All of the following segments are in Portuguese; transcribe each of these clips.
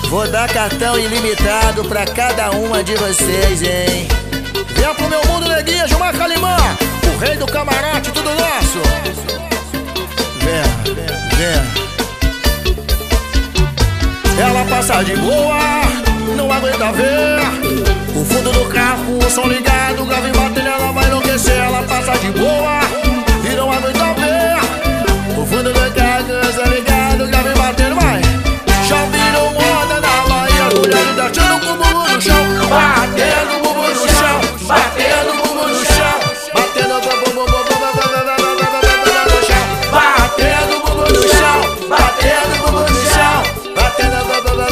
Vou dar cartão ilimitado pra cada uma de vocês, hein? Vem pro meu mundo, neguinha, Gilmar Calimã, o rei do camarote, tudo nosso. Vem, vem. Ela passa de boa, não aguenta ver o fundo do carro, o som ligado, o grave batendo, ela vai enlouquecer. Ela passa de boa e não aguenta ver o fundo do carro, o som ligado, o grave batendo, vai. Já virou moda na Bahia, as mulheres deixando com o bumbum no chão, batendo o bumbum no chão, batendo o bumbum no chão, batendo o bumbum no chão, batendo o bumbum no chão, batendo o bumbum no chão, batendo o bumbum no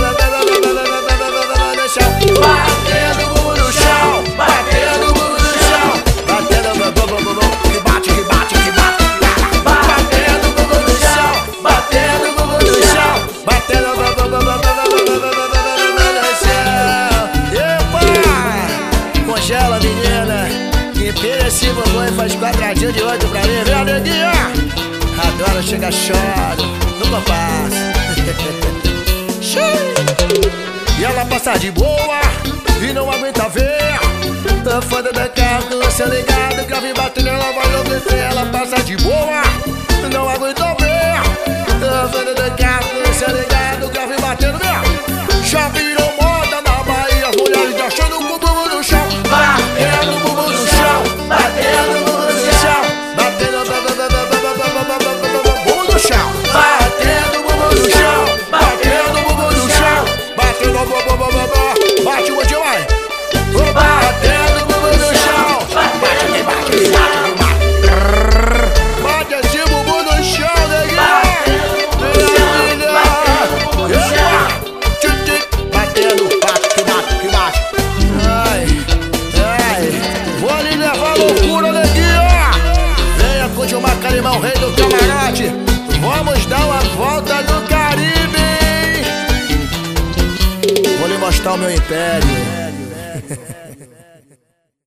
chão, batendo o bumbum no chão, batendo o bumbum no chão, batendo o bumbum que bate, que bate, que bate, batendo o bumbum no chão, batendo o bumbum no chão, batendo o bumbum no chão. Epa! Congela, menina, empina esse bumbum e faz quadradinho de 8 pra mim, viu, neguinha? Adoro chegar choro, nunca passa. E ela passa de boa e não aguenta ver tá foda da carro, você ligado, grave batendo, ela vai enlouquecer. Ela passa de boa, não aguenta ver tá foda da carro, você ligado, grave batendo, meu. Já virou moda na Bahia, as mulheres deixando o bumbum no chão, batendo o bumbum no chão, batendo o bumbum no chão, batendo o bumbum no chão, batendo o bumbum no chão, batendo o bumbum no chão, batendo o bumbum, bate o outro, vai. Batendo o bumbum no chão, bate, bate, bate, bate, bate esse bumbum no chão, neguinho. Batendo, bate, que bate, que bate. Ai, ai, vou ali levar a loucura, neguinho. Venha com o Gilmar Calimã, o rei do camarote. Vamos dar uma volta no Caribe, hein? Vou lhe mostrar o meu império.